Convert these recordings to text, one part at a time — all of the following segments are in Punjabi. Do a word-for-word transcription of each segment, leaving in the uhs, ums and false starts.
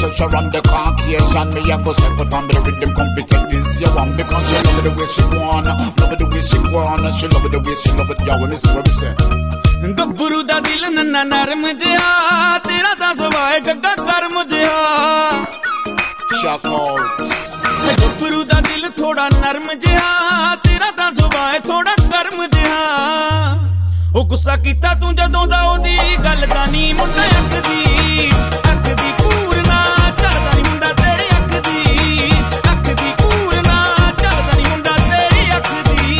till she run the Caucasian. Me a go step up on the rhythm, come fi take this you want. Because she love it the way she wanna, love it the way she wanna. She love it the way she love it, yo, and this is what we say. ਗੱਭਰੂ ਦਾ ਦਿਲ ਨੰਨਾ ਨਰਮ ਜਿਹਾ, ਤੇਰਾ ਤਾਂ ਸੁਭਾਅ ਗੱਗਾ ਕਰਮ ਜਿਹਾ। Shout out. ਗੱਭਰੂ ਦਾ ਦਿਲ ਥੋੜਾ ਨਰਮ ਜਿਹਾ, ਤੇਰਾ ਤਾਂ ਸੁਭਾਅ ਥੋੜਾ ਕਰਮ ਜਿਹਾ। ਉਹ ਗੁੱਸਾ ਕੀਤਾ ਤੂੰ ਜਦੋਂ ਦਾ ਉਹਦੀ ਗੱਲ ਦਾ ਨੀ ਮੁੰਡਾ ਅੱਖ ਦੀ ਅੱਖ ਦੀ ਕੂਰ ਨਾ ਝੜਦਾ ਨੀ ਮੁੰਡਾ ਤੇਰੀ ਅੱਖ ਦੀ ਅੱਖ ਦੀ ਕੂਰ ਨਾ ਝੜਦਾ ਨੀ ਮੁੰਡਾ ਤੇਰੀ ਅੱਖ ਦੀ।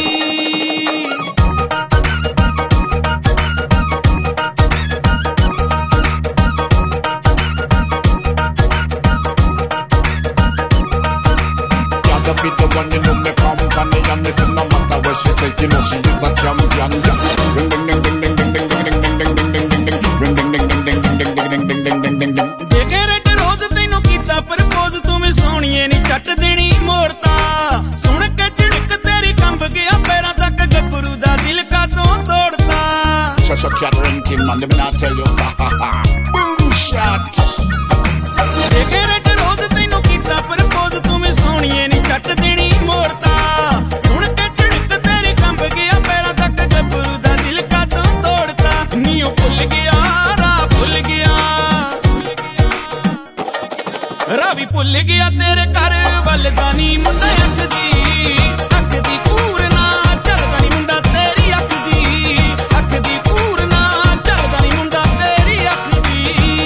Gotta be the one, you know me company, and me say no matter what she say, you know she is a champion. Ring ding ding ding ding ding ding ding ding ding ding ding ding ring ding ding ding ding ding ding ding ding ding ding ding ding. ਦੇਖੇ ਰਟ ਰੋਜ਼ ਤੈਨੂੰ ਕੀਤਾ ਪ੍ਰਪੋਜ਼ ਤੂੰ ਵੀ ਸੋਹਣੀਏ ਨੀ ਛੱਟ ਦੇਣੀ ਮੋੜਤਾ ਸੁਣ ਕੇ ਝਿੜਕ ਤੇਰੀ ਕੰਬ ਗਿਆ ਪੈਰਾਂ ਤੱਕ ਗੱਭਰੂ ਦਾ ਦਿਲ ਕਾ ਤੂੰ ਤੋੜਤਾ। Shut up, cat ranking man, let me not tell you. Boom shot. ਦੇਖੇ ਰਟ ਰੋਜ਼ ਤੈਨੂੰ ਕੀਤਾ ਪ੍ਰਪੋਜ਼ ਤੂੰ ਵੀ ਸੋਹਣੀਏ ਨੀ ਛੱਟ ਦੇਣੀ ਮੋੜਤਾ ਸੁਣ ਕੇ ਝਿੜਕ ਤੇਰੀ ਕੰਬ ਗਿਆ ਪੈਰਾਂ ਤੱਕ ਗੱਭਰੂ ਦਾ ਦਿਲ ਕਾ ਤੂੰ ਤੋੜਤਾ। ਨੀ ਉਹ ਭੁੱਲ ਗਿਆ ਰਾਹ ਭੁੱਲ ਗਿਆ ਰਾਹ ਵੀ ਭੁੱਲ ਗਿਆ ਤੇਰੇ ਘਰ ਵੱਲ ਦਾ ਨੀ ਮੁੰਡਾ ਅੱਖ ਦੀ ਅੱਖ ਦੀ ਕੂਰ ਨਾ ਝੜਦਾ ਨੀ ਮੁੰਡਾ ਤੇਰੀ ਅੱਖ ਦੀ ਅੱਖ ਦੀ ਕੂਰ ਨਾ ਝੜਦਾ ਨੀ ਮੁੰਡਾ ਤੇਰੀ ਅੱਖ ਦੀ।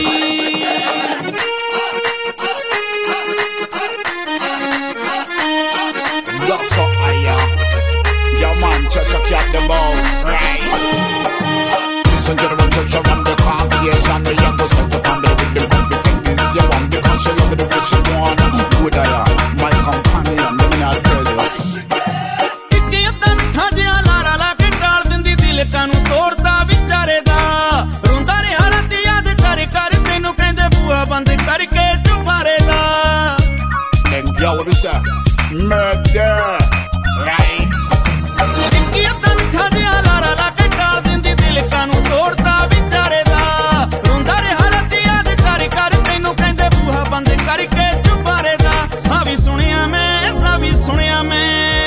You're so higher. Yo man, just a cat the boat, right? Listen to the one till she run the Caucasian. Me a go step up on the rhythm, come fi take this you want. Because she love it the way she wanna. Good I am, my companion, let me not tell you. ਇੱਕ ਅੱਧਾ ਮਿੱਠਾ ਜਿਹਾ ਲਾਰਾ ਲਾ ਕੇ ਟਾਲ ਦਿੰਦੀ ਦਿਲ ਕਾਨੂੰ ਤੋੜਦਾ ਵਿਚਾਰੇ ਦਾ ਰੋਂਦਾ ਰਿਹਾ ਰਾਤੀ ਯਾਦ ਕਰ ਕਰ ਤੈਨੂੰ ਕਹਿੰਦੇ ਬੂਆ ਬੰਦ ਕਰਕੇ ਚੁਬਾਰੇ ਦਾ। Then yo, what we say? Murder, right? ਇੱਕ ਅੱਧਾ ਮਿੱਠਾ ਜਿਹਾ ਲਾਰਾ ਲਾ ਕੇ ਟਾਲ ਦਿੰਦੀ ਦਿਲ ਕਾਨੂੰ ਤੋੜਦਾ ਵਿਚਾਰੇ ਦਾ ਰੋਂਦਾ ਰਿਹਾ ਰਾਤੀ ਯਾਦ ਕਰ ਕਰ ਤੈਨੂੰ ਕਹਿੰਦੇ ਬੂਆ ਬੰਦ ਕਰਕੇ ਚੁਬਾਰੇ ਦਾ। ਸਾ ਵੀ ਸੁਣਿਆ ਮੈਂ ਸਾ ਵੀ ਸੁਣਿਆ ਮੈਂ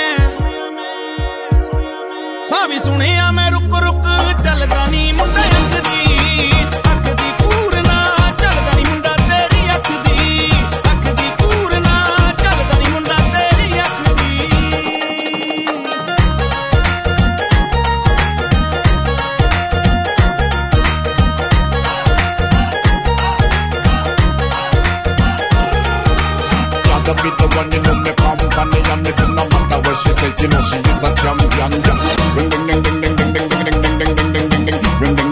ਸਾ ਵੀ ਸੁਣਿਆ ਮੈਂ ਰੁਕ ਰੁਕ ਚੱਲਦਾ ਨੀ ਮੁੰਡਾ ਅੱਖ ਦੀ ਅੱਖ ਦੀ ਕੂਰ ਨਾ ਚੱਲਦਾ ਨੀ ਮੁੰਡਾ ਤੇਰੀ ਅੱਖ ਦੀ ਅੱਖ ਦੀ ਕੂਰ ਨਾ ਚੱਲਦਾ ਨੀ ਮੁੰਡਾ ਤੇਰੀ ਅੱਖ ਦੀ। Gotta be the one, you know me company, and me say no matter what she say, you know she is a champion. Ring ding ding ding ding ding ding ding ding ding ding ding ding ding ring ding.